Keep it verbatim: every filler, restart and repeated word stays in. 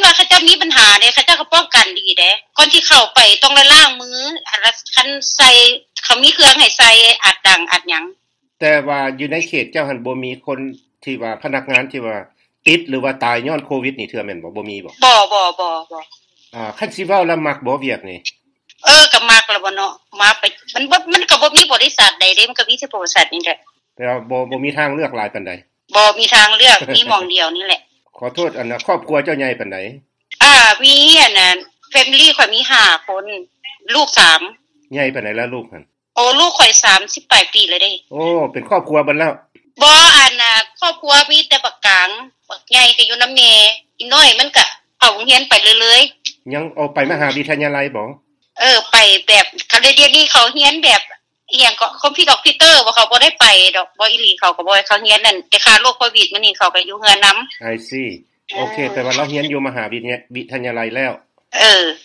ว่าเขาเจ้ามีปัญหาเด้เขาเจ้าก็ป้องกันดีเด้ก่อนที่เข้าไปต้องได้ล้างมือคันใส่เขามีเครื่องให้ใส่อัดดังอัดหยังแต่ว่าอยู่ในเขตเจ้าหั่นบ่มีคนที่ว่าพนักงานที่ว่าติดหรือว่าตายย้อนโควิดนี่เทื่อแม่นบ่บ่มีบ่บ่ๆๆๆอ่าคันสิเว้าแล้วมักบ่เวียกนี่เออก็มักแล้วบ่เนาะมาไปมันบ่มันก็บ่มีบริษัทใดเด้มันก็มีแต่บริษัทนี่แหละแต่ว่าบ่บ่มีทางเลือกหลายปานใดบ่มีทางเลือกมีหม่องเดียวนี่แหละขอโทษอันน่ะครอบครัวเจ้าใหญ่ปานใดอ่ามีอันนั้น family ข่อยมีห้าคนลูกสามใหญ่ปานใดแล้วลูกหั่นโอ้ลูกข่อยสามสิบแปดปีแล้วเด้โอ้เป็นครอบครัวเบิดแล้วบ่อันน่ะครอบครัวมีแต่บักกลางบักใหญ่ก็อยู่นำแม่อีน้อยมันก็เข้าโรงเรียนไปเรื่อยๆยังเอาไปมหาวิทยาลัยบ่เออไปแบบเขาเรียนนี่เขาเรียนแบบอีหยังก็คอมพิวเตอร์บ่เขาบ่ได้ไปดอกบ่อีหลีเขาก็บ่ให้เขาเรียนนั่นแต่ค่าโรคโควิดมันนี่เขาก็อยู่เฮือนนำ I see โอเคแต่ว่าเราเรียนอยู่มหาวิทยาลัยแล้วเออ